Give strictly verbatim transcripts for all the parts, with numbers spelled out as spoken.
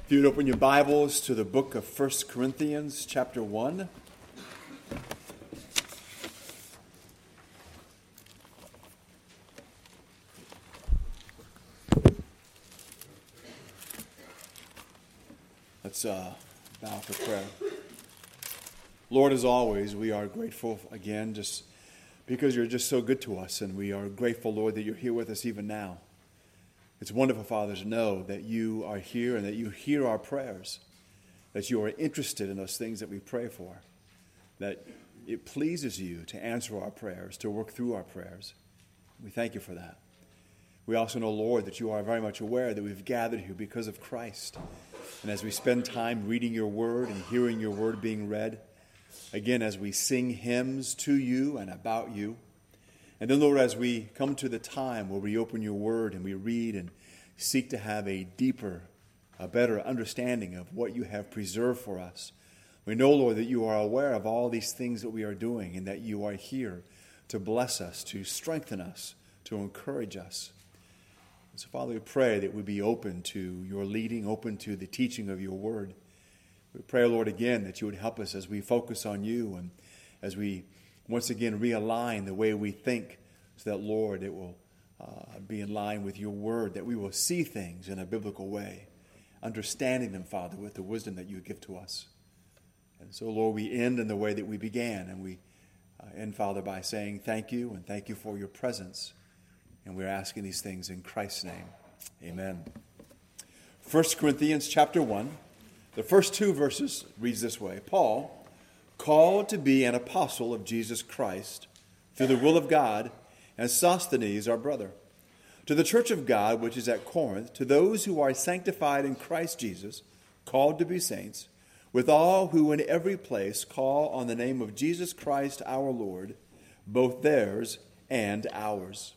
If you would open your Bibles to the book of First Corinthians, chapter one. Let's uh, bow for prayer. Lord, as always, we are grateful again just because you're just so good to us, and we are grateful, Lord, that you're here with us even now. It's wonderful, Father, to know that you are here and that you hear our prayers, that you are interested in those things that we pray for, that it pleases you to answer our prayers, to work through our prayers. We thank you for that. We also know, Lord, that you are very much aware that we've gathered here because of Christ. And as we spend time reading your word and hearing your word being read, again, as we sing hymns to you and about you, and then, Lord, as we come to the time where we open your word and we read and seek to have a deeper, a better understanding of what you have preserved for us, we know, Lord, that you are aware of all these things that we are doing and that you are here to bless us, to strengthen us, to encourage us. And so, Father, we pray that we be open to your leading, open to the teaching of your word. We pray, Lord, again, that you would help us as we focus on you and as we once again realign the way we think so that, Lord, it will uh, be in line with your word, that we will see things in a biblical way, understanding them, Father, with the wisdom that you give to us. And so, Lord, we end in the way that we began, and we uh, end, Father, by saying thank you and thank you for your presence. And we're asking these things in Christ's name. Amen. First Corinthians chapter one, the first two verses reads this way. Paul, called to be an apostle of Jesus Christ, through the will of God, and Sosthenes, our brother, to the church of God which is at Corinth, to those who are sanctified in Christ Jesus, called to be saints, with all who in every place call on the name of Jesus Christ our Lord, both theirs and ours.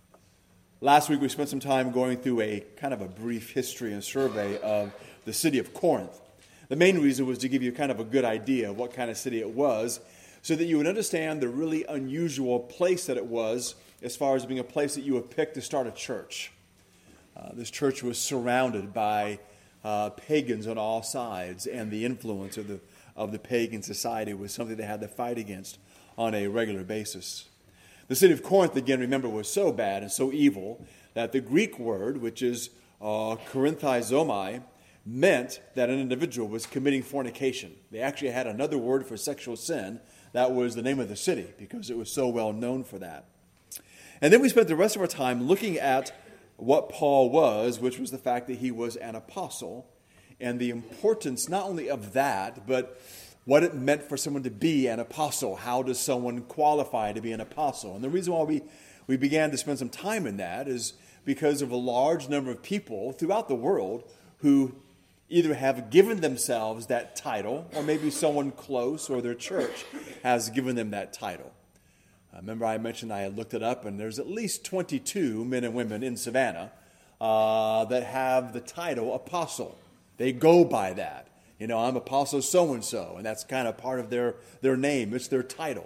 Last week we spent some time going through a kind of a brief history and survey of the city of Corinth. The main reason was to give you kind of a good idea of what kind of city it was, so that you would understand the really unusual place that it was as far as being a place that you would pick to start a church. Uh, this church was surrounded by uh, pagans on all sides, and the influence of the of the pagan society was something they had to fight against on a regular basis. The city of Corinth, again, remember, was so bad and so evil that the Greek word, which is uh, korinthizomai, meant that an individual was committing fornication. They actually had another word for sexual sin. That was the name of the city because it was so well known for that. And then we spent the rest of our time looking at what Paul was, which was the fact that he was an apostle, and the importance not only of that, but what it meant for someone to be an apostle. How does someone qualify to be an apostle? And the reason why we, we began to spend some time in that is because of a large number of people throughout the world who either have given themselves that title, or maybe someone close or their church has given them that title. Uh, remember I mentioned I had looked it up, and there's at least twenty-two men and women in Savannah uh, that have the title apostle. They go by that. You know, I'm apostle so-and-so, and that's kind of part of their, their name. It's their title.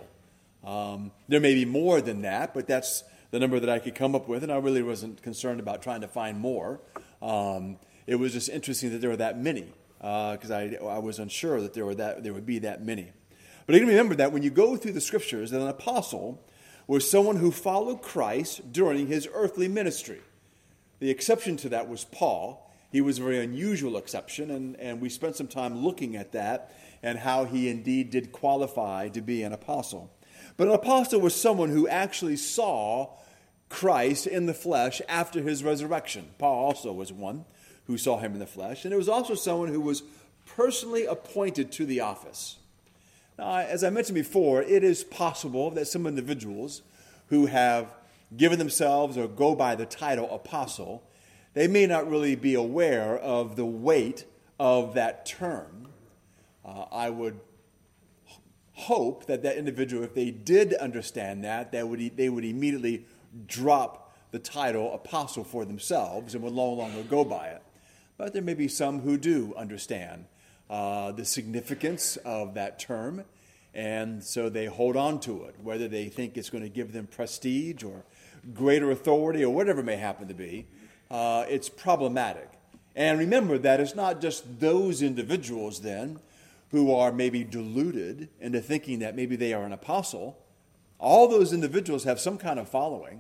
Um, there may be more than that, but that's the number that I could come up with, and I really wasn't concerned about trying to find more. Um It was just interesting that there were that many, because uh, I I was unsure that there were that there would be that many. But you can remember that when you go through the scriptures, that an apostle was someone who followed Christ during his earthly ministry. The exception to that was Paul. He was a very unusual exception, and, and we spent some time looking at that and how he indeed did qualify to be an apostle. But an apostle was someone who actually saw Christ in the flesh after his resurrection. Paul also was one who saw him in the flesh. And it was also someone who was personally appointed to the office. Now, as I mentioned before, it is possible that some individuals who have given themselves or go by the title apostle, they may not really be aware of the weight of that term. Uh, I would hope that that individual, if they did understand that, that would, they would immediately drop the title apostle for themselves and would no longer go by it. But there may be some who do understand uh, the significance of that term, and so they hold on to it, whether they think it's going to give them prestige or greater authority or whatever it may happen to be. Uh, it's problematic. And remember that it's not just those individuals then who are maybe deluded into thinking that maybe they are an apostle. All those individuals have some kind of following.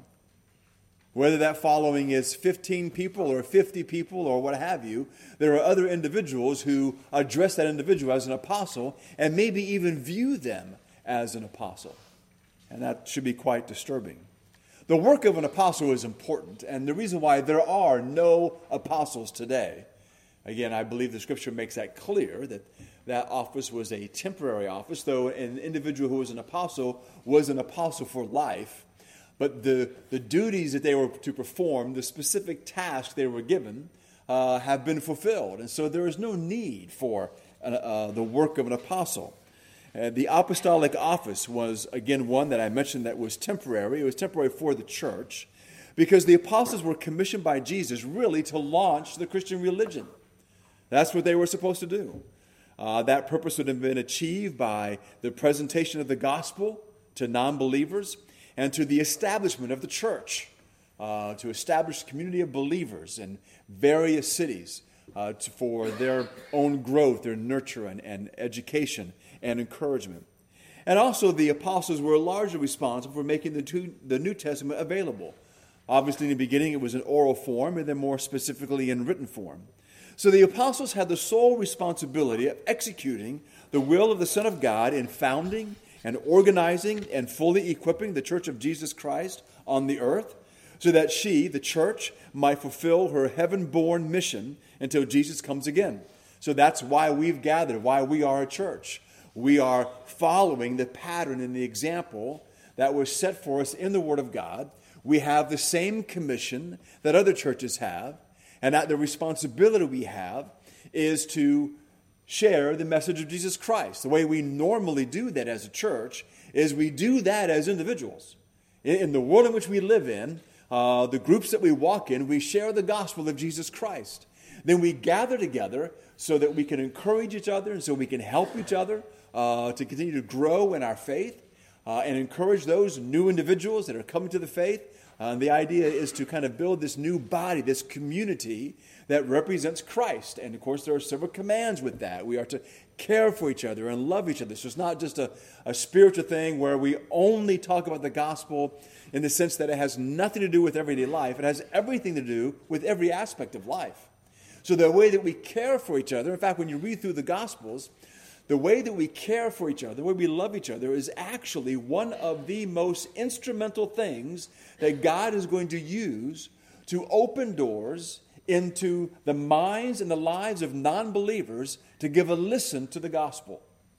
Whether that following is fifteen people or fifty people or what have you, there are other individuals who address that individual as an apostle and maybe even view them as an apostle. And that should be quite disturbing. The work of an apostle is important, and the reason why there are no apostles today, again, I believe the Scripture makes that clear, that that office was a temporary office, though an individual who was an apostle was an apostle for life. But the, the duties that they were to perform, the specific tasks they were given, uh, have been fulfilled. And so there is no need for uh, uh, the work of an apostle. Uh, the apostolic office was, again, one that I mentioned that was temporary. It was temporary for the church because the apostles were commissioned by Jesus really to launch the Christian religion. That's what they were supposed to do. Uh, that purpose would have been achieved by the presentation of the gospel to non-believers and to the establishment of the church, uh, to establish a community of believers in various cities uh, to, for their own growth, their nurture and, and education and encouragement. And also the apostles were largely responsible for making the, two, the New Testament available. Obviously in the beginning it was in oral form and then more specifically in written form. So the apostles had the sole responsibility of executing the will of the Son of God in founding and organizing and fully equipping the Church of Jesus Christ on the earth so that she, the church, might fulfill her heaven-born mission until Jesus comes again. So that's why we've gathered, why we are a church. We are following the pattern and the example that was set for us in the Word of God. We have the same commission that other churches have, and that the responsibility we have is to share the message of Jesus Christ. The way we normally do that as a church is we do that as individuals. In the world in which we live in, uh, the groups that we walk in, we share the gospel of Jesus Christ. Then we gather together so that we can encourage each other and so we can help each other uh, to continue to grow in our faith uh, and encourage those new individuals that are coming to the faith. Uh, the idea is to kind of build this new body, this community that represents Christ. And of course, there are several commands with that. We are to care for each other and love each other. So it's not just a, a spiritual thing where we only talk about the gospel in the sense that it has nothing to do with everyday life. It has everything to do with every aspect of life. So the way that we care for each other, in fact, when you read through the Gospels, the way that we care for each other, the way we love each other is actually one of the most instrumental things that God is going to use to open doors into the minds and the lives of non-believers to give a listen to the gospel.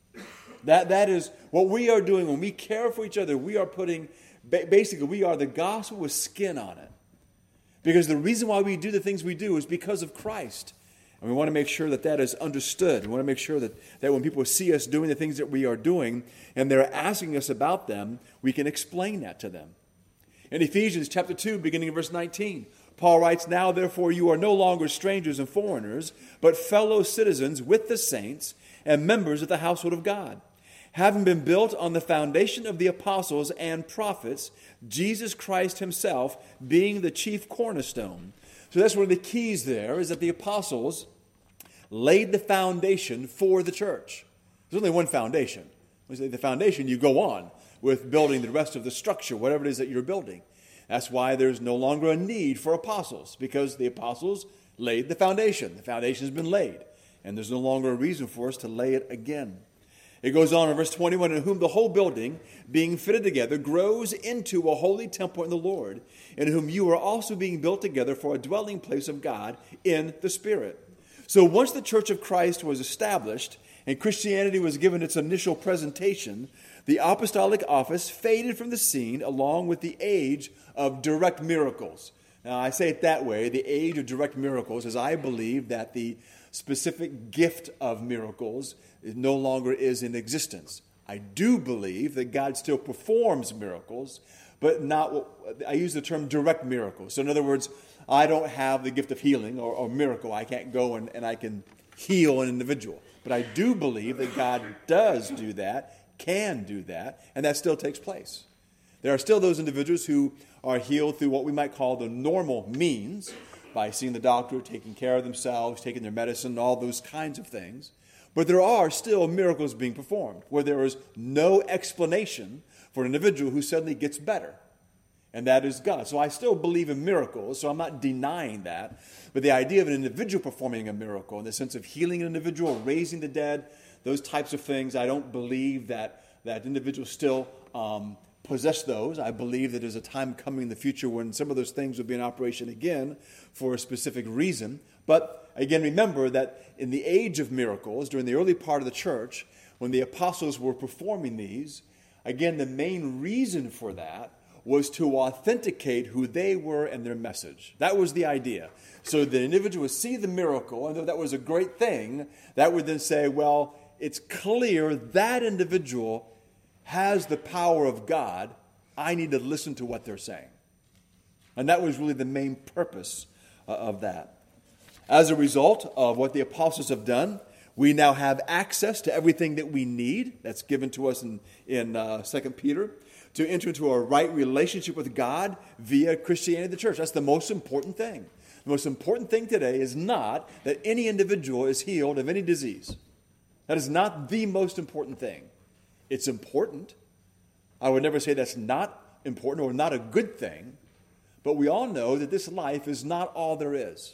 That, that is what we are doing when we care for each other. We are putting, basically, we are the gospel with skin on it. Because the reason why we do the things we do is because of Christ. And we want to make sure that that is understood. We want to make sure that, that when people see us doing the things that we are doing and they're asking us about them, we can explain that to them. In Ephesians chapter two, beginning in verse nineteen, Paul writes, "Now therefore you are no longer strangers and foreigners, but fellow citizens with the saints and members of the household of God, having been built on the foundation of the apostles and prophets, Jesus Christ himself being the chief cornerstone." So that's one of the keys there, is that the apostles laid the foundation for the church. There's only one foundation. When you say the foundation, you go on with building the rest of the structure, whatever it is that you're building. That's why there's no longer a need for apostles, because the apostles laid the foundation. The foundation has been laid, and there's no longer a reason for us to lay it again. It goes on in verse twenty-one, "In whom the whole building, being fitted together, grows into a holy temple in the Lord, in whom you are also being built together for a dwelling place of God in the Spirit." So once the Church of Christ was established and Christianity was given its initial presentation, the apostolic office faded from the scene along with the age of direct miracles. Now, I say it that way, the age of direct miracles, as I believe that the specific gift of miracles no longer is in existence. I do believe that God still performs miracles, but not, I use the term direct miracles. So in other words, I don't have the gift of healing or, or miracle. I can't go and, and I can heal an individual. But I do believe that God does do that, can do that, and that still takes place. There are still those individuals who are healed through what we might call the normal means, by seeing the doctor, taking care of themselves, taking their medicine, all those kinds of things. But there are still miracles being performed where there is no explanation for an individual who suddenly gets better. And that is God. So I still believe in miracles, so I'm not denying that. But the idea of an individual performing a miracle in the sense of healing an individual, raising the dead, those types of things, I don't believe that that individuals still um, possess those. I believe that there's a time coming in the future when some of those things will be in operation again for a specific reason. But again, remember that in the age of miracles, during the early part of the church, when the apostles were performing these, again, the main reason for that was to authenticate who they were and their message. That was the idea. So the individual would see the miracle, and though that was a great thing, that would then say, well, it's clear that individual has the power of God. I need to listen to what they're saying. And that was really the main purpose uh, of that. As a result of what the apostles have done, we now have access to everything that we need. That's given to us in, in uh, Second Peter, to enter into a right relationship with God via Christianity, the church. That's the most important thing. The most important thing today is not that any individual is healed of any disease. That is not the most important thing. It's important. I would never say that's not important or not a good thing. But we all know that this life is not all there is.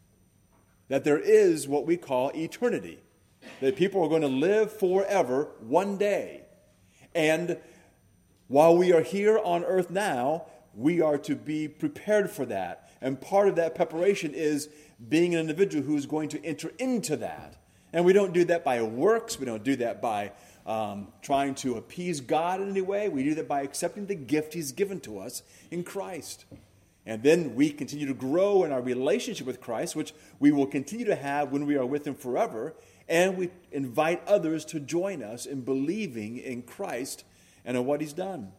That there is what we call eternity. That people are going to live forever one day. And while we are here on earth now, we are to be prepared for that. And part of that preparation is being an individual who is going to enter into that. And we don't do that by works. We don't do that by um, trying to appease God in any way. We do that by accepting the gift He's given to us in Christ. And then we continue to grow in our relationship with Christ, which we will continue to have when we are with Him forever. And we invite others to join us in believing in Christ and in what He's done.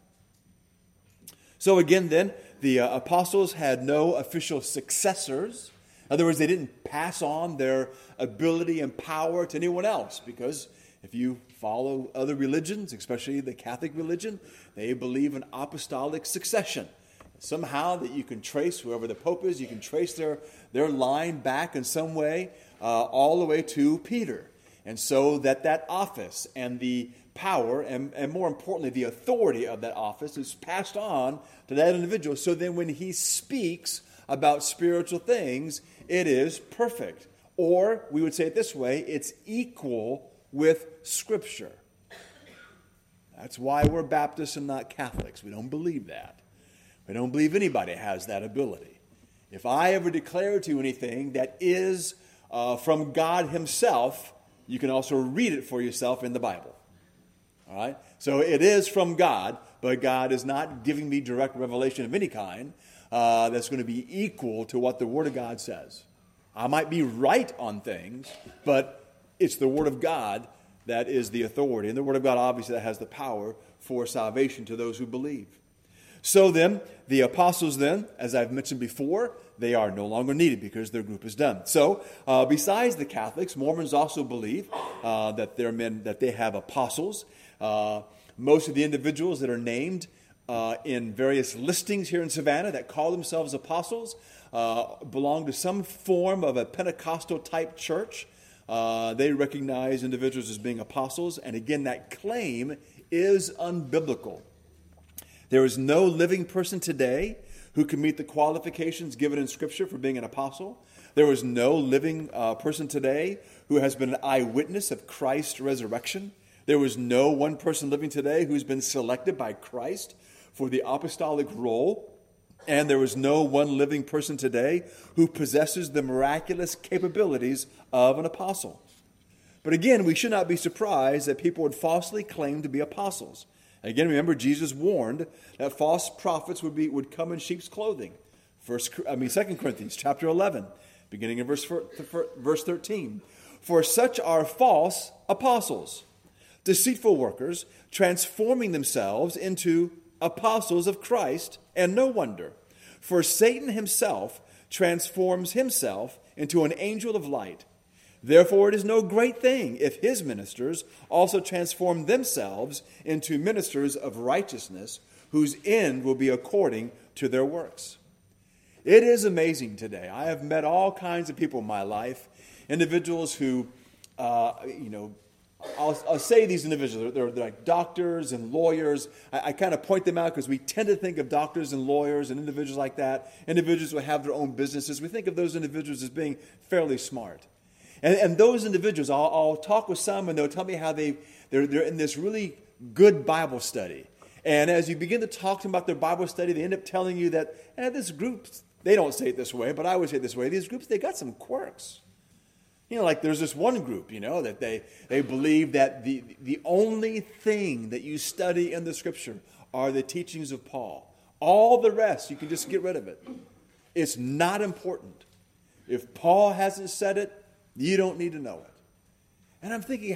So again, then, the uh, apostles had no official successors. In other words, they didn't pass on their ability and power to anyone else, because if you follow other religions, especially the Catholic religion, they believe in apostolic succession. Somehow that you can trace whoever the Pope is, you can trace their, their line back in some way uh, all the way to Peter. And so that that office and the power and, and more importantly the authority of that office is passed on to that individual. So then when he speaks about spiritual things, it is perfect. Or we would say it this way, it's equal with Scripture. That's why we're Baptists and not Catholics. We don't believe that. We don't believe anybody has that ability. If I ever declare to you anything that is uh, from God Himself, you can also read it for yourself in the Bible. All right? So it is from God, but God is not giving me direct revelation of any kind uh, that's going to be equal to what the Word of God says. I might be right on things, but it's the Word of God that is the authority. And the Word of God obviously that has the power for salvation to those who believe. So then, the apostles then, as I've mentioned before, they are no longer needed because their group is done. So, uh, besides the Catholics, Mormons also believe uh, that they're men, that they have apostles. Uh, most of the individuals that are named uh, in various listings here in Savannah that call themselves apostles uh, belong to some form of a Pentecostal type church. Uh, they recognize individuals as being apostles, and again, that claim is unbiblical. There is no living person today who can meet the qualifications given in Scripture for being an apostle. There is no living uh, person today who has been an eyewitness of Christ's resurrection. There was no one person living today who's been selected by Christ for the apostolic role. And there is no one living person today who possesses the miraculous capabilities of an apostle. But again, we should not be surprised that people would falsely claim to be apostles. Again, remember, Jesus warned that false prophets would be would come in sheep's clothing. First, I mean, Second Corinthians chapter eleven, beginning in verse verse thirteen. For such are false apostles, deceitful workers, transforming themselves into apostles of Christ, and no wonder. For Satan himself transforms himself into an angel of light. Therefore, it is no great thing if his ministers also transform themselves into ministers of righteousness, whose end will be according to their works. It is amazing today. I have met all kinds of people in my life, individuals who, uh, you know, I'll, I'll say these individuals, they're, they're like doctors and lawyers. I, I kind of point them out because we tend to think of doctors and lawyers and individuals like that, individuals who have their own businesses. We think of those individuals as being fairly smart. And, and those individuals, I'll, I'll talk with some and they'll tell me how they, they're, they're in this really good Bible study. And as you begin to talk to them about their Bible study, they end up telling you that eh, this group, they don't say it this way, but I would say it this way, these groups, they got some quirks. You know, like there's this one group, you know, that they, they believe that the, the only thing that you study in the Scripture are the teachings of Paul. All the rest, you can just get rid of it. It's not important. If Paul hasn't said it, you don't need to know it. And I'm thinking,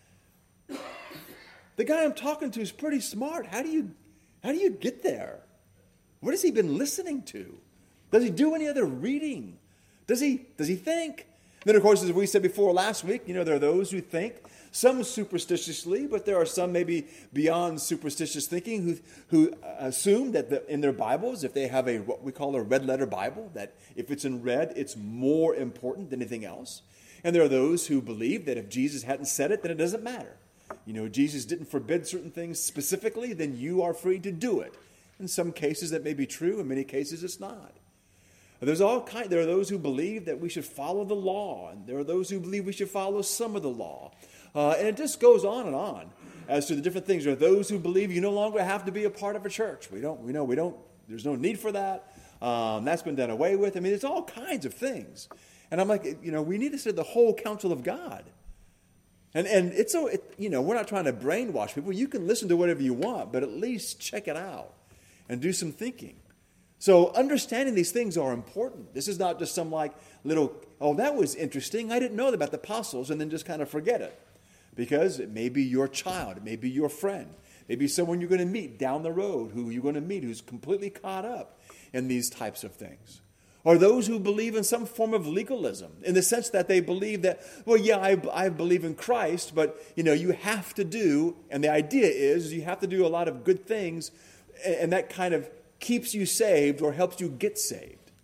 the guy I'm talking to is pretty smart. How do you, how do you get there? What has he been listening to? Does he do any other reading? Does he, does he think? Then, of course, as we said before last week, you know, there are those who think, some superstitiously, but there are some maybe beyond superstitious thinking who who assume that the, in their Bibles, if they have a what we call a red letter Bible, that if it's in red, it's more important than anything else. And there are those who believe that if Jesus hadn't said it, then it doesn't matter. You know, Jesus didn't forbid certain things specifically, then you are free to do it. In some cases that may be true, in many cases it's not. There's all kind. There are those who believe that we should follow the law, and there are those who believe we should follow some of the law. Uh, and it just goes on and on as to the different things. There are those who believe you no longer have to be a part of a church. We don't, we know we don't, there's no need for that. Um, that's been done away with. I mean, it's all kinds of things. And I'm like, you know, we need to say the whole counsel of God. And and it's so, it, you know, we're not trying to brainwash people. You can listen to whatever you want, but at least check it out and do some thinking. So understanding these things are important. This is not just some like little, oh, that was interesting. I didn't know about the apostles, and then just kind of forget it. Because it may be your child, it may be your friend, maybe someone you're going to meet down the road who you're going to meet who's completely caught up in these types of things. Or those who believe in some form of legalism, in the sense that they believe that, well, yeah, I, I believe in Christ, but, you know, you have to do, and the idea is you have to do a lot of good things, and that kind of keeps you saved or helps you get saved.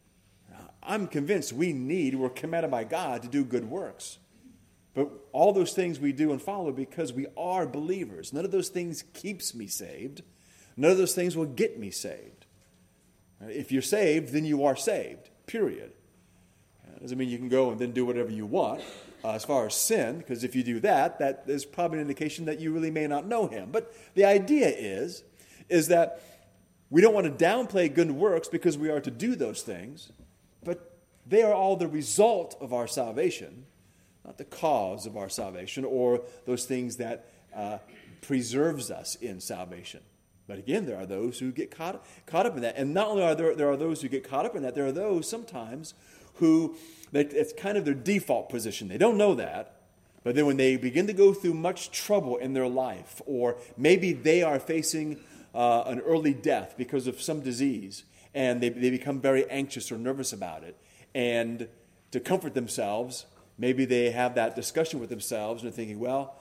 I'm convinced we need, we're commanded by God to do good works. But all those things we do and follow because we are believers. None of those things keeps me saved. None of those things will get me saved. If you're saved, then you are saved, period. That doesn't mean you can go and then do whatever you want uh, as far as sin, because if you do that, that is probably an indication that you really may not know him. But the idea is, is that we don't want to downplay good works because we are to do those things, but they are all the result of our salvation, not the cause of our salvation or those things that uh, preserves us in salvation. But again, there are those who get caught, caught up in that. And not only are there, there are those who get caught up in that, there are those sometimes who, that it's kind of their default position. They don't know that. But then when they begin to go through much trouble in their life, or maybe they are facing uh, an early death because of some disease, and they, they become very anxious or nervous about it, and to comfort themselves, maybe they have that discussion with themselves and they're thinking, well,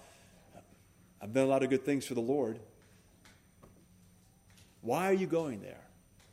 I've done a lot of good things for the Lord. Why are you going there?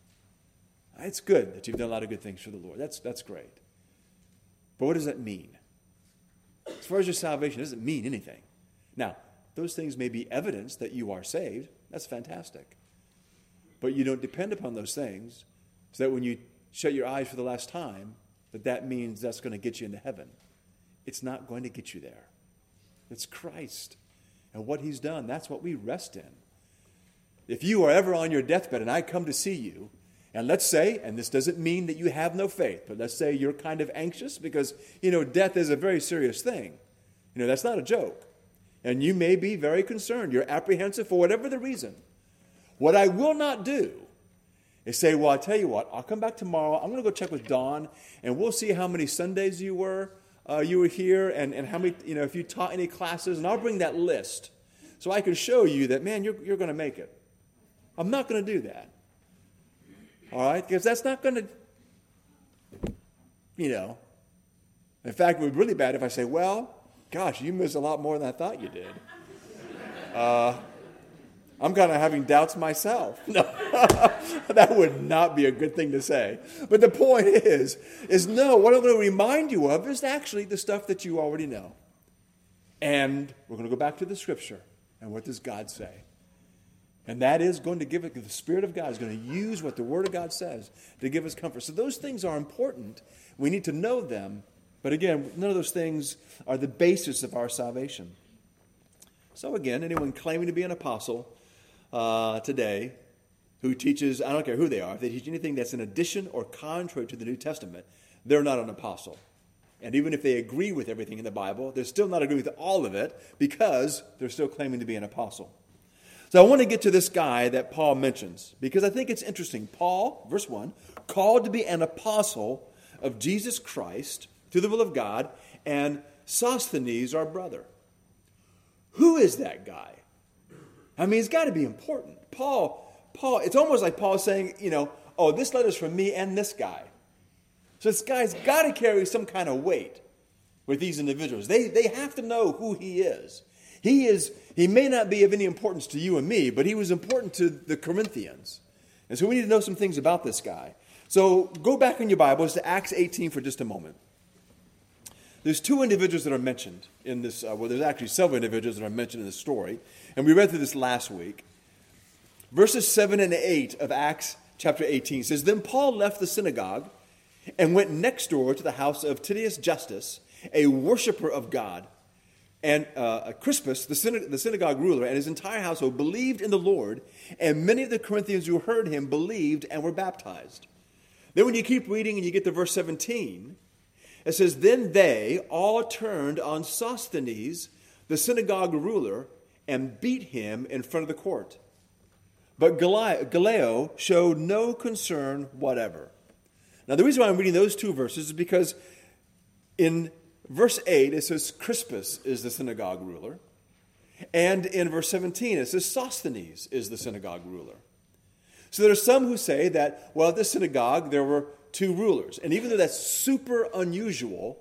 It's good that you've done a lot of good things for the Lord. That's, that's great. But what does that mean? As far as your salvation, it doesn't mean anything. Now, those things may be evidence that you are saved. That's fantastic. But you don't depend upon those things so that when you shut your eyes for the last time, that that means that's going to get you into heaven. It's not going to get you there. It's Christ. And what he's done, that's what we rest in. If you are ever on your deathbed and I come to see you, and let's say, and this doesn't mean that you have no faith, but let's say you're kind of anxious because, you know, death is a very serious thing. You know, that's not a joke. And you may be very concerned. You're apprehensive for whatever the reason. What I will not do is say, well, I'll tell you what, I'll come back tomorrow. I'm going to go check with Dawn, and we'll see how many Sundays you were, uh, you were here, and, and how many, you know, if you taught any classes, and I'll bring that list so I can show you that, man, you're, you're going to make it. I'm not going to do that. All right? Because that's not going to, you know. In fact, it would be really bad if I say, well, gosh, you missed a lot more than I thought you did. Uh, I'm kind of having doubts myself. No, that would not be a good thing to say. But the point is, is no, what I'm going to remind you of is actually the stuff that you already know. And we're going to go back to the Scripture. And what does God say? And that is going to give it, the Spirit of God is going to use what the Word of God says to give us comfort. So those things are important. We need to know them. But again, none of those things are the basis of our salvation. So again, anyone claiming to be an apostle uh, today who teaches, I don't care who they are, if they teach anything that's in addition or contrary to the New Testament, they're not an apostle. And even if they agree with everything in the Bible, they're still not agreeing with all of it because they're still claiming to be an apostle. So I want to get to this guy that Paul mentions because I think it's interesting. Paul, verse one, called to be an apostle of Jesus Christ through the will of God, and Sosthenes, our brother. Who is that guy? I mean, it's got to be important. Paul, Paul, it's almost like Paul saying, you know, oh, this letter's from me and this guy. So this guy's got to carry some kind of weight with these individuals. They, they have to know who he is. He is, he may not be of any importance to you and me, but he was important to the Corinthians. And so we need to know some things about this guy. So go back in your Bibles to Acts eighteen for just a moment. There's two individuals that are mentioned in this, uh, well, there's actually several individuals that are mentioned in this story. And we read through this last week. Verses seven and eight of Acts chapter eighteen says, Then Paul left the synagogue and went next door to the house of Titius Justus, a worshiper of God. And uh, Crispus, the, syna- the synagogue ruler, and his entire household believed in the Lord, and many of the Corinthians who heard him believed and were baptized. Then when you keep reading and you get to verse seventeen, it says, Then they all turned on Sosthenes, the synagogue ruler, and beat him in front of the court. But Gallio showed no concern whatever. Now, the reason why I'm reading those two verses is because in verse eight, it says Crispus is the synagogue ruler. And in verse seventeen, it says Sosthenes is the synagogue ruler. So there are some who say that, well, at this synagogue, there were two rulers. And even though that's super unusual,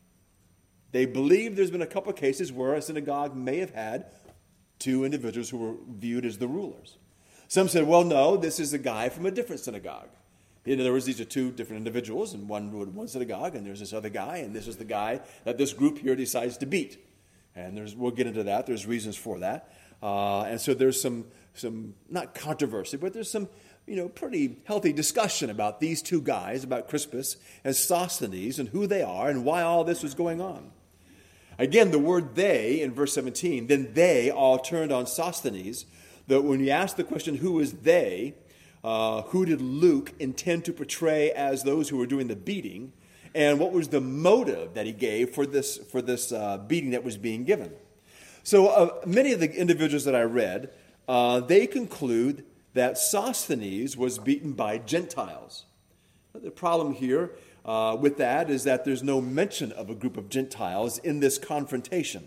they believe there's been a couple of cases where a synagogue may have had two individuals who were viewed as the rulers. Some said, well, no, this is a guy from a different synagogue. In other words, these are two different individuals, and one ruled one synagogue, and there's this other guy, and this is the guy that this group here decides to beat. And there's, we'll get into that. There's reasons for that. Uh, and so there's some, some, not controversy, but there's some, you know, pretty healthy discussion about these two guys, about Crispus and Sosthenes, and who they are, and why all this was going on. Again, the word they in verse seventeen, then they all turned on Sosthenes. That when you ask the question, who is they, uh, who did Luke intend to portray as those who were doing the beating, and what was the motive that he gave for this for this uh, beating that was being given? So uh, many of the individuals that I read, uh, they conclude that Sosthenes was beaten by Gentiles. The problem here uh, with that is that there's no mention of a group of Gentiles in this confrontation.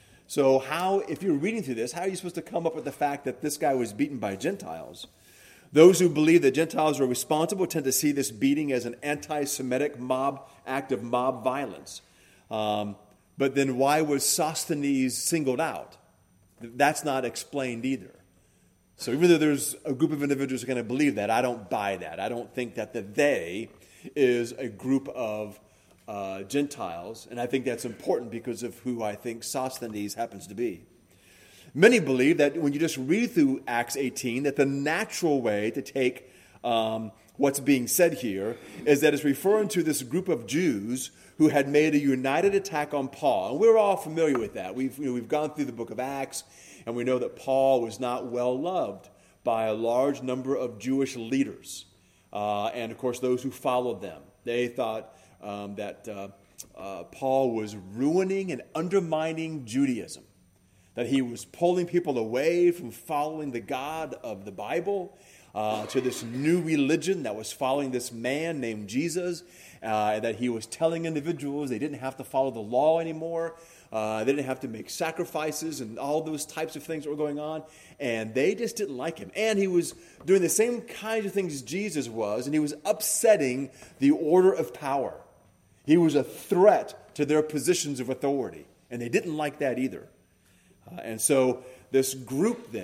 So how, if you're reading through this, how are you supposed to come up with the fact that this guy was beaten by Gentiles? Those who believe that Gentiles are responsible tend to see this beating as an anti-Semitic mob act of mob violence. Um, but then why was Sosthenes singled out? That's not explained either. So even though there's a group of individuals who are going to believe that, I don't buy that. I don't think that the they is a group of uh, Gentiles, and I think that's important because of who I think Sosthenes happens to be. Many believe that when you just read through Acts eighteen, that the natural way to take um, what's being said here is that it's referring to this group of Jews who had made a united attack on Paul. And we're all familiar with that. We've, you know, we've gone through the book of Acts, and we know that Paul was not well loved by a large number of Jewish leaders. Uh, and, of course, those who followed them. They thought um, that uh, uh, Paul was ruining and undermining Judaism, that he was pulling people away from following the God of the Bible uh, to this new religion that was following this man named Jesus, uh, that he was telling individuals they didn't have to follow the law anymore. Uh, they didn't have to make sacrifices and all those types of things that were going on. And they just didn't like him. And he was doing the same kinds of things as Jesus was, and he was upsetting the order of power. He was a threat to their positions of authority. And they didn't like that either. Uh, and so this group then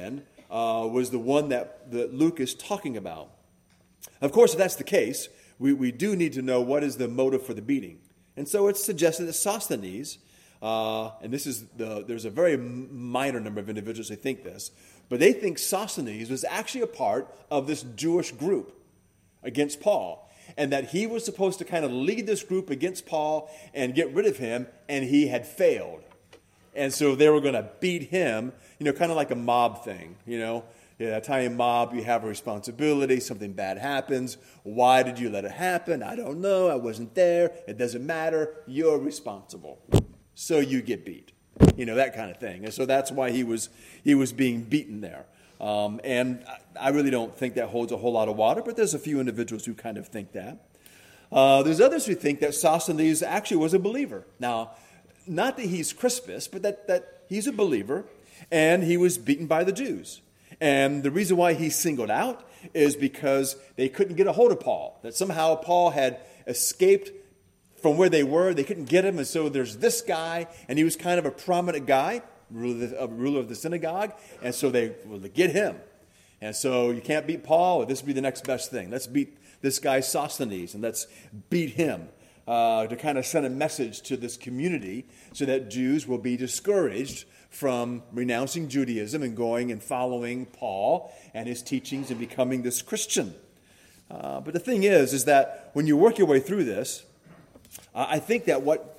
uh, was the one that, that Luke is talking about. Of course, if that's the case, we, we do need to know what is the motive for the beating. And so it's suggested that Sosthenes, uh, and this is the there's a very minor number of individuals who think this, but they think Sosthenes was actually a part of this Jewish group against Paul, and that he was supposed to kind of lead this group against Paul and get rid of him, and he had failed. And so they were going to beat him, you know, kind of like a mob thing, you know. Yeah, Italian mob, you have a responsibility, something bad happens. Why did you let it happen? I don't know, I wasn't there, it doesn't matter, you're responsible. So you get beat, you know, that kind of thing. And so that's why he was he was being beaten there. Um, and I really don't think that holds a whole lot of water, but there's a few individuals who kind of think that. Uh, there's others who think that Sosthenes actually was a believer. Now, not that he's Crispus, but that, that he's a believer, and he was beaten by the Jews. And the reason why he's singled out is because they couldn't get a hold of Paul, that somehow Paul had escaped from where they were. They couldn't get him, and so there's this guy, and he was kind of a prominent guy, ruler of the, uh, ruler of the synagogue, and so they will get him. And so you can't beat Paul, this would be the next best thing. Let's beat this guy Sosthenes, and let's beat him uh, to kind of send a message to this community so that Jews will be discouraged from renouncing Judaism and going and following Paul and his teachings and becoming this Christian. Uh, but the thing is, is that when you work your way through this, uh, I think that what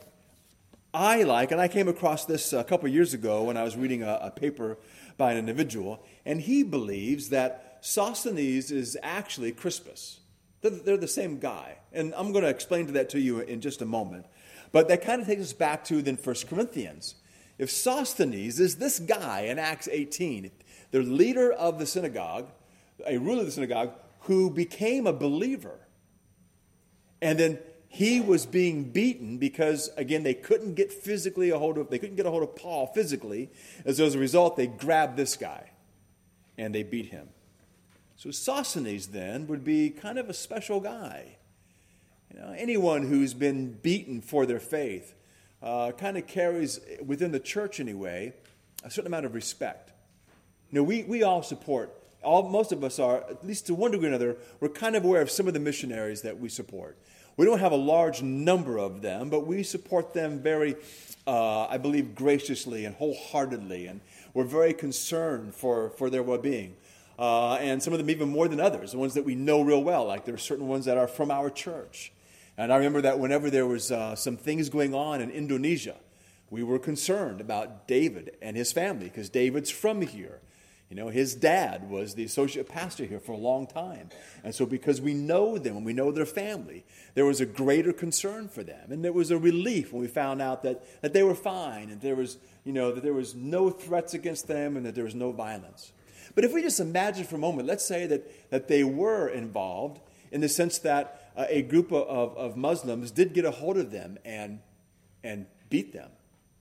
I like, and I came across this a couple years ago when I was reading a, a paper by an individual, and he believes that Sosthenes is actually Crispus. They're, they're the same guy. And I'm going to explain to that to you in just a moment. But that kind of takes us back to then First Corinthians. If Sosthenes is this guy in Acts eighteen, the leader of the synagogue, a ruler of the synagogue, who became a believer, and then he was being beaten because, again, they couldn't get physically a hold of, they couldn't get a hold of Paul physically. As, as a result, they grabbed this guy and they beat him. So Sosthenes then would be kind of a special guy. You know, anyone who's been beaten for their faith uh, kind of carries, within the church anyway, a certain amount of respect. You know, we, we all support, all most of us are, at least to one degree or another, we're kind of aware of some of the missionaries that we support. We don't have a large number of them, but we support them very, uh, I believe, graciously and wholeheartedly, and we're very concerned for, for their well-being. Uh, and some of them even more than others, the ones that we know real well, like there are certain ones that are from our church. And I remember that whenever there was uh, some things going on in Indonesia, we were concerned about David and his family, because David's from here. You know, his dad was the associate pastor here for a long time. And so because we know them and we know their family, there was a greater concern for them. And there was a relief when we found out that, that they were fine and there was, you know, that there was no threats against them and that there was no violence. But if we just imagine for a moment, let's say that, that they were involved in the sense that uh, a group of, of, of Muslims did get a hold of them and, and beat them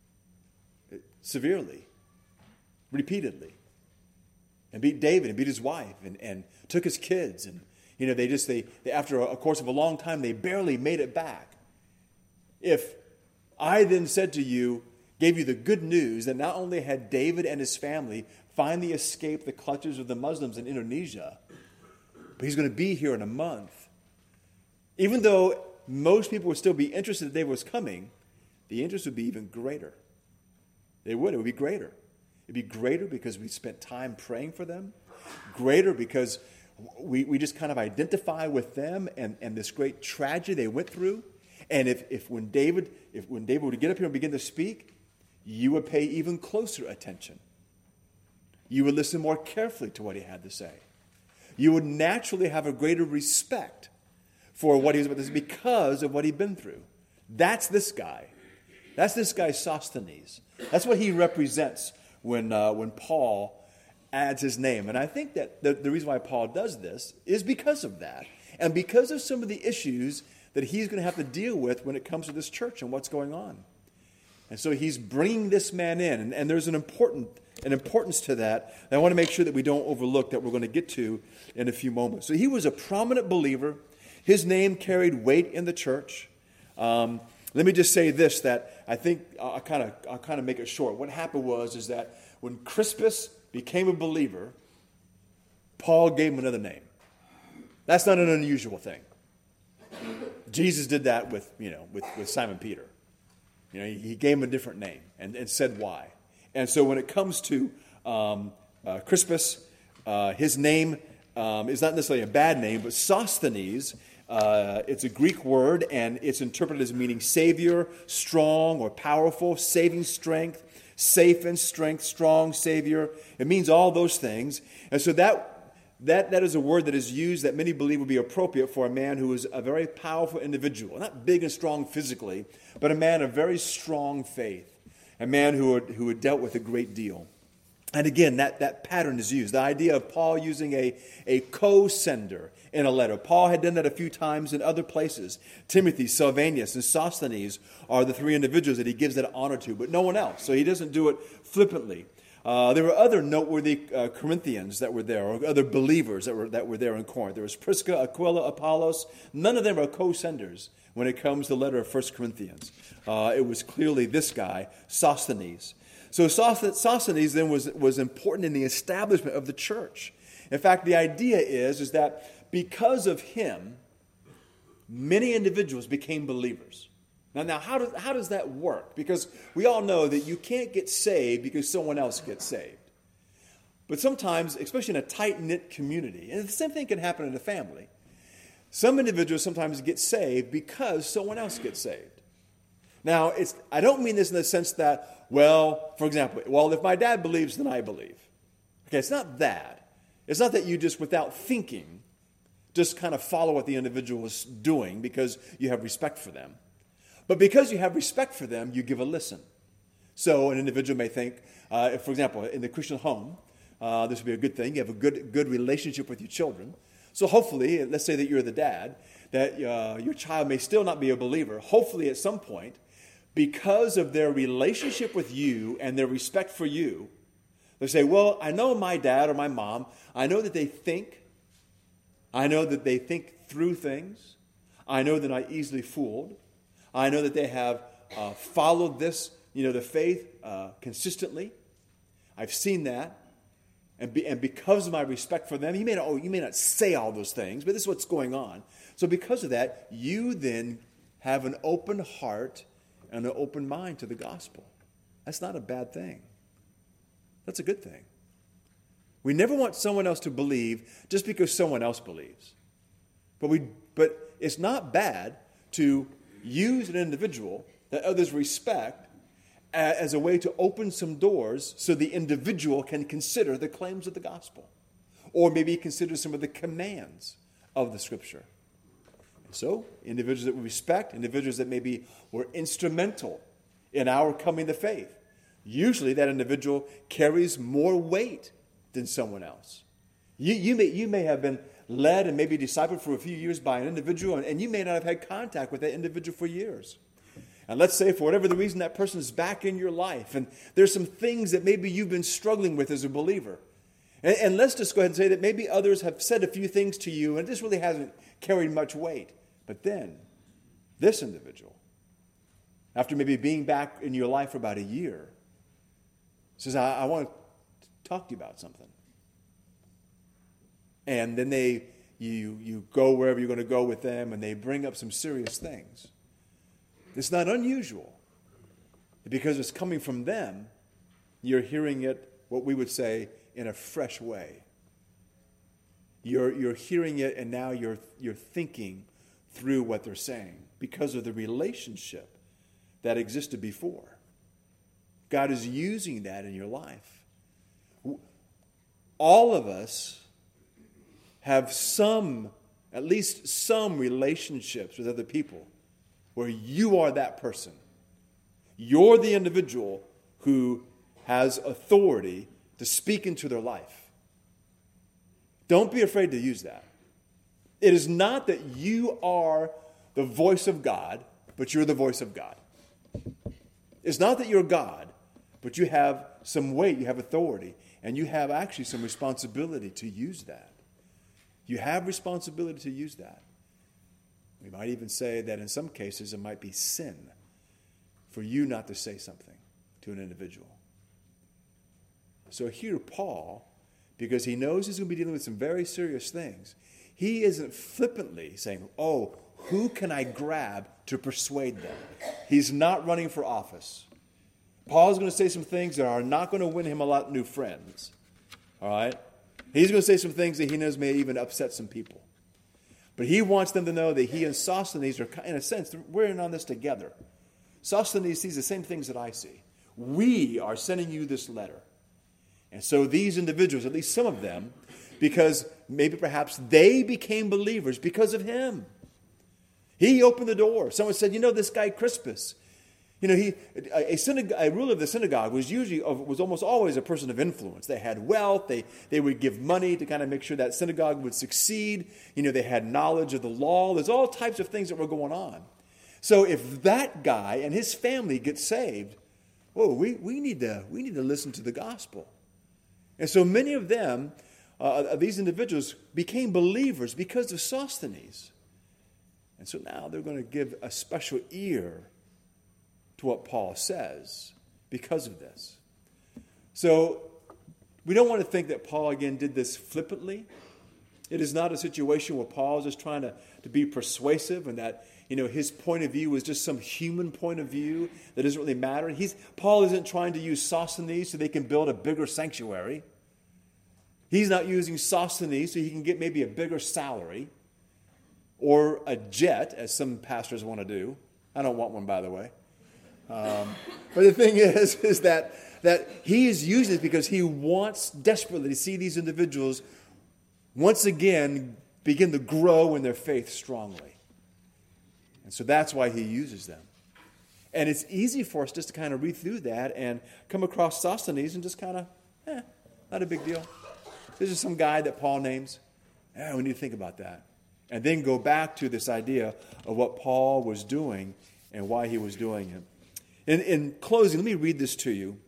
severely, repeatedly. And beat David and beat his wife and, and took his kids. And, you know, they just, they, they after a, a course of a long time, they barely made it back. If I then said to you, gave you the good news that not only had David and his family finally escaped the clutches of the Muslims in Indonesia, but he's going to be here in a month. Even though most people would still be interested that David was coming, the interest would be even greater. They would. It would be greater. It'd be greater because we spent time praying for them. Greater because we, we just kind of identify with them and, and this great tragedy they went through. And if, if when David if when David would get up here and begin to speak, you would pay even closer attention. You would listen more carefully to what he had to say. You would naturally have a greater respect for what he was about to say because of what he'd been through. That's this guy. That's this guy Sosthenes. That's what he represents when uh, when Paul adds his name. And I think that the, the reason why Paul does this is because of that. And because of some of the issues that he's going to have to deal with when it comes to this church and what's going on. And so he's bringing this man in. And, and there's an important an importance to that. And I want to make sure that we don't overlook that we're going to get to in a few moments. So he was a prominent believer. His name carried weight in the church. Um, let me just say this, that I think I'll kind of I'll kind of make it short. What happened was is that when Crispus became a believer, Paul gave him another name. That's not an unusual thing. Jesus did that with, you know, with, with Simon Peter. You know, he, he gave him a different name and, and said why. And so when it comes to um, uh, Crispus, uh, his name um, is not necessarily a bad name, but Sosthenes, uh, it's a Greek word, and it's interpreted as meaning savior, strong or powerful, saving strength, safe in strength, strong savior. It means all those things. And so that That, that is a word that is used that many believe would be appropriate for a man who is a very powerful individual, not big and strong physically, but a man of very strong faith, a man who had, who had dealt with a great deal. And again, that, that pattern is used. The idea of Paul using a, a co-sender in a letter. Paul had done that a few times in other places. Timothy, Silvanus, and Sosthenes are the three individuals that he gives that honor to, but no one else. So he doesn't do it flippantly. Uh, there were other noteworthy uh, Corinthians that were there, or other believers that were that were there in Corinth. There was Prisca, Aquila, Apollos. None of them are co-senders when it comes to the letter of First Corinthians. Uh, it was clearly this guy, Sosthenes. So Sosthenes then was, was important in the establishment of the church. In fact, the idea is, is that because of him, many individuals became believers. Now, now how, does, how does that work? Because we all know that you can't get saved because someone else gets saved. But sometimes, especially in a tight-knit community, and the same thing can happen in a family, some individuals sometimes get saved because someone else gets saved. Now, it's, I don't mean this in the sense that, well, for example, well, if my dad believes, then I believe. Okay, it's not that. It's not that you just, without thinking, just kind of follow what the individual is doing because you have respect for them. But because you have respect for them, you give a listen. So an individual may think, uh, if, for example, in the Christian home, uh, this would be a good thing. You have a good good relationship with your children. So hopefully, let's say that you're the dad, that uh, your child may still not be a believer. Hopefully at some point, because of their relationship with you and their respect for you, they say, well, I know my dad or my mom. I know that they think. I know that they think through things. I know they're not easily fooled. I know that they have uh, followed this, you know, the faith uh, consistently. I've seen that. And, be, and because of my respect for them, you may not, oh, you may not say all those things, but this is what's going on. So because of that, you then have an open heart and an open mind to the gospel. That's not a bad thing. That's a good thing. We never want someone else to believe just because someone else believes. But we, but it's not bad to use an individual that others respect as a way to open some doors so the individual can consider the claims of the gospel, or maybe consider some of the commands of the scripture. So, individuals that we respect, individuals that maybe were instrumental in our coming to faith, usually that individual carries more weight than someone else. You, you, may, you may have been led and maybe discipled for a few years by an individual, and, and you may not have had contact with that individual for years. And let's say for whatever the reason that person is back in your life, and there's some things that maybe you've been struggling with as a believer. And, and let's just go ahead and say that maybe others have said a few things to you, and this really hasn't carried much weight. But then, this individual, after maybe being back in your life for about a year, says, I, I want to talk to you about something. And then they, you, you go wherever you're going to go with them, and they bring up some serious things. It's not unusual. Because it's coming from them, you're hearing it, what we would say, in a fresh way. You're, you're hearing it, and now you're, you're thinking through what they're saying because of the relationship that existed before. God is using that in your life. All of us have some, at least some relationships with other people where you are that person. You're the individual who has authority to speak into their life. Don't be afraid to use that. It is not that you are the voice of God, but you're the voice of God. It's not that you're God, but you have some weight, you have authority, and you have actually some responsibility to use that. You have responsibility to use that. We might even say that in some cases it might be sin for you not to say something to an individual. So here Paul, because he knows he's going to be dealing with some very serious things. He isn't flippantly saying, oh, who can I grab to persuade them? He's not running for office. Paul's going to say some things that are not going to win him a lot of new friends. All right? He's going to say some things that he knows may even upset some people. But he wants them to know that he and Sosthenes are, in a sense, we're in on this together. Sosthenes sees the same things that I see. We are sending you this letter. And so these individuals, at least some of them, because maybe perhaps they became believers because of him. He opened the door. Someone said, you know, this guy Crispus, you know, he a, synag- a ruler of the synagogue was usually was almost always a person of influence. They had wealth. They they would give money to kind of make sure that synagogue would succeed. You know, they had knowledge of the law. There's all types of things that were going on. So if that guy and his family get saved, whoa, we, we need to we need to listen to the gospel. And so many of them, uh, these individuals, became believers because of Sosthenes. And so now they're going to give a special ear to what Paul says because of this. So we don't want to think that Paul, again, did this flippantly. It is not a situation where Paul is just trying to, to be persuasive and that, you know, his point of view is just some human point of view that doesn't really matter. He's, Paul isn't trying to use Sosthenes so they can build a bigger sanctuary. He's not using Sosthenes so he can get maybe a bigger salary or a jet, as some pastors want to do. I don't want one, by the way. Um, but the thing is, is that, that he is using it because he wants desperately to see these individuals once again begin to grow in their faith strongly. And so that's why he uses them. And it's easy for us just to kind of read through that and come across Sosthenes and just kind of, eh, not a big deal. This is some guy that Paul names. Eh, we need to think about that. And then go back to this idea of what Paul was doing and why he was doing it. In, in closing, let me read this to you.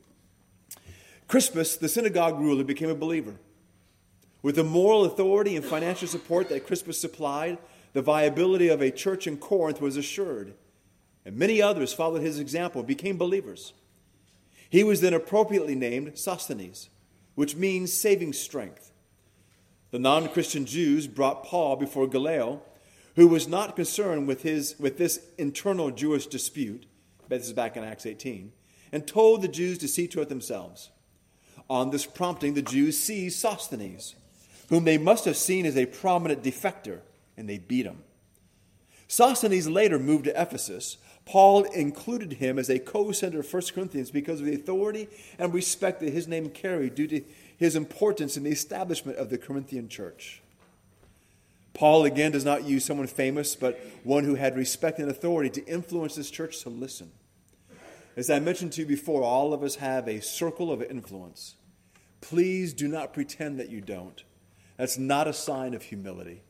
Crispus, the synagogue ruler, became a believer. With the moral authority and financial support that Crispus supplied, the viability of a church in Corinth was assured. And many others followed his example and became believers. He was then appropriately named Sosthenes, which means saving strength. The non-Christian Jews brought Paul before Gallio, who was not concerned with his with this internal Jewish dispute, this is back in Acts eighteen, and told the Jews to see to it themselves. On this prompting, the Jews seized Sosthenes, whom they must have seen as a prominent defector, and they beat him. Sosthenes later moved to Ephesus. Paul included him as a co-sender of First Corinthians because of the authority and respect that his name carried due to his importance in the establishment of the Corinthian church. Paul, again, does not use someone famous, but one who had respect and authority to influence this church to listen. As I mentioned to you before, all of us have a circle of influence. Please do not pretend that you don't. That's not a sign of humility.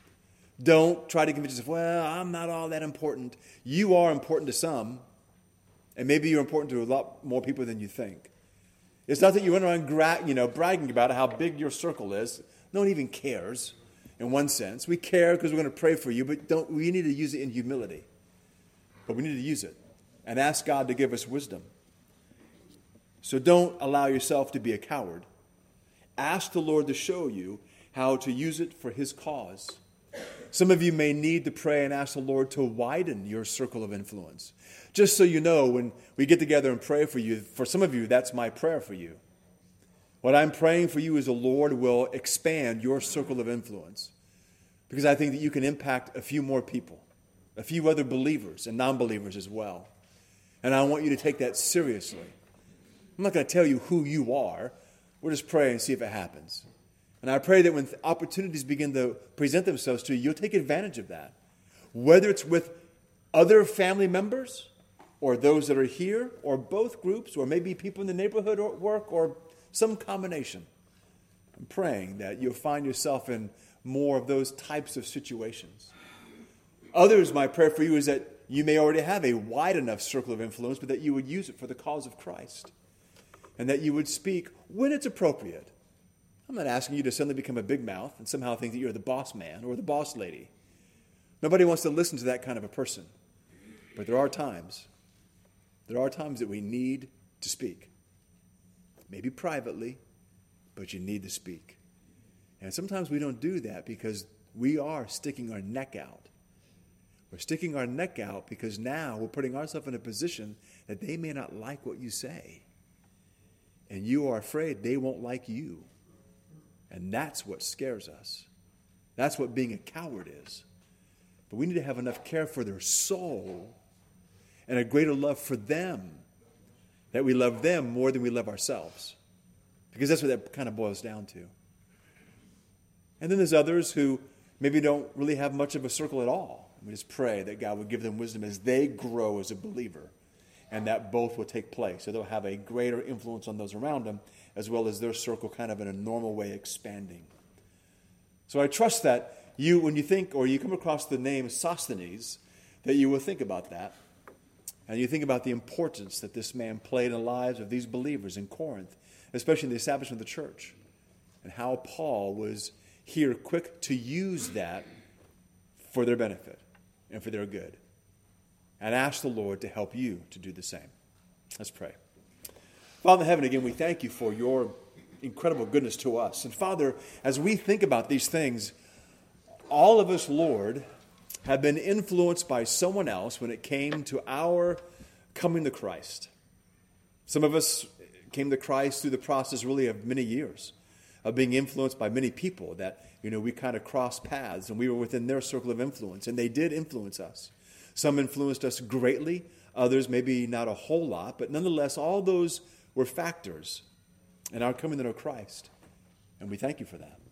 Don't try to convince yourself, well, I'm not all that important. You are important to some, and maybe you're important to a lot more people than you think. It's not that you run around gra- you know, bragging about how big your circle is. No one even cares in one sense. We care because we're going to pray for you, but don't. We need to use it in humility. But we need to use it and ask God to give us wisdom. So don't allow yourself to be a coward. Ask the Lord to show you how to use it for his cause. Some of you may need to pray and ask the Lord to widen your circle of influence. Just so you know, when we get together and pray for you, for some of you, that's my prayer for you. What I'm praying for you is the Lord will expand your circle of influence. Because I think that you can impact a few more people, a few other believers and non-believers as well. And I want you to take that seriously. I'm not going to tell you who you are. We'll just pray and see if it happens. And I pray that when opportunities begin to present themselves to you, you'll take advantage of that. Whether it's with other family members or those that are here or both groups or maybe people in the neighborhood or at work or some combination. I'm praying that you'll find yourself in more of those types of situations. Others, my prayer for you is that you may already have a wide enough circle of influence, but that you would use it for the cause of Christ. And that you would speak when it's appropriate. I'm not asking you to suddenly become a big mouth and somehow think that you're the boss man or the boss lady. Nobody wants to listen to that kind of a person. But there are times, there are times that we need to speak. Maybe privately, but you need to speak. And sometimes we don't do that because we are sticking our neck out. We're sticking our neck out because now we're putting ourselves in a position that they may not like what you say. And you are afraid they won't like you. And that's what scares us. That's what being a coward is. But we need to have enough care for their soul and a greater love for them that we love them more than we love ourselves. Because that's what that kind of boils down to. And then there's others who maybe don't really have much of a circle at all. We just pray that God would give them wisdom as they grow as a believer, and that both will take place. So they'll have a greater influence on those around them, as well as their circle kind of in a normal way expanding. So I trust that you, when you think or you come across the name Sosthenes, that you will think about that. And you think about the importance that this man played in the lives of these believers in Corinth, especially in the establishment of the church, and how Paul was here quick to use that for their benefit and for their good. And ask the Lord to help you to do the same. Let's pray. Father in heaven, again, we thank you for your incredible goodness to us. And Father, as we think about these things, all of us, Lord, have been influenced by someone else when it came to our coming to Christ. Some of us came to Christ through the process really of many years, of being influenced by many people that, you know, we kind of crossed paths and we were within their circle of influence, and they did influence us. Some influenced us greatly, others maybe not a whole lot, but nonetheless, all those were factors in our coming to know Christ, and we thank you for that.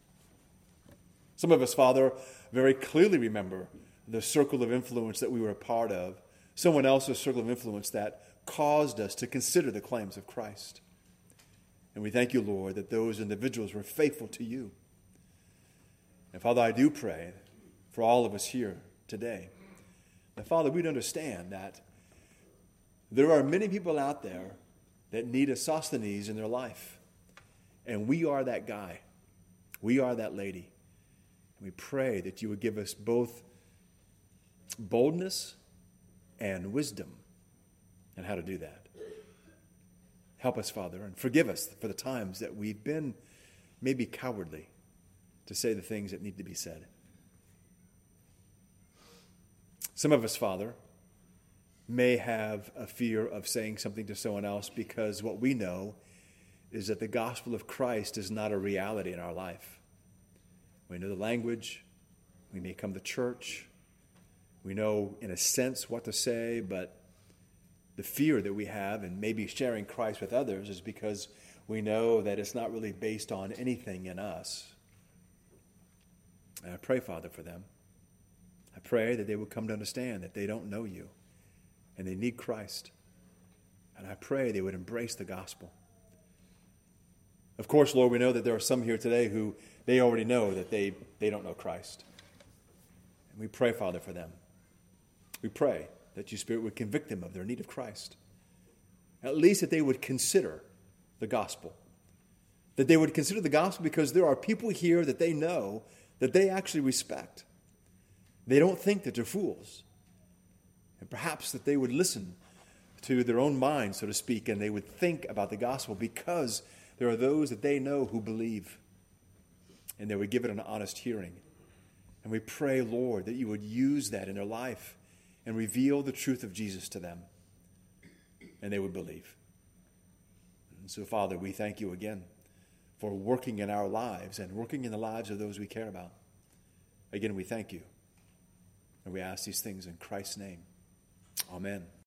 Some of us, Father, very clearly remember the circle of influence that we were a part of, someone else's circle of influence that caused us to consider the claims of Christ. And we thank you, Lord, that those individuals were faithful to you. And Father, I do pray for all of us here today. And Father, we'd understand that there are many people out there that need a Sosthenes in their life. And we are that guy. We are that lady. And we pray that you would give us both boldness and wisdom on how to do that. Help us, Father, and forgive us for the times that we've been maybe cowardly to say the things that need to be said. Some of us, Father, may have a fear of saying something to someone else because what we know is that the gospel of Christ is not a reality in our life. We know the language. We may come to church. We know, in a sense, what to say, but the fear that we have in maybe sharing Christ with others is because we know that it's not really based on anything in us. And I pray, Father, for them. I pray that they will come to understand that they don't know you and they need Christ. And I pray they would embrace the gospel. Of course, Lord, we know that there are some here today who they already know that they, they don't know Christ. And we pray, Father, for them. We pray that your Spirit would convict them of their need of Christ. At least that they would consider the gospel. That they would consider the gospel because there are people here that they know that they actually respect. They don't think that they're fools. And perhaps that they would listen to their own mind, so to speak, and they would think about the gospel because there are those that they know who believe. And they would give it an honest hearing. And we pray, Lord, that you would use that in their life and reveal the truth of Jesus to them. And they would believe. And so, Father, we thank you again for working in our lives and working in the lives of those we care about. Again, we thank you. And we ask these things in Christ's name. Amen.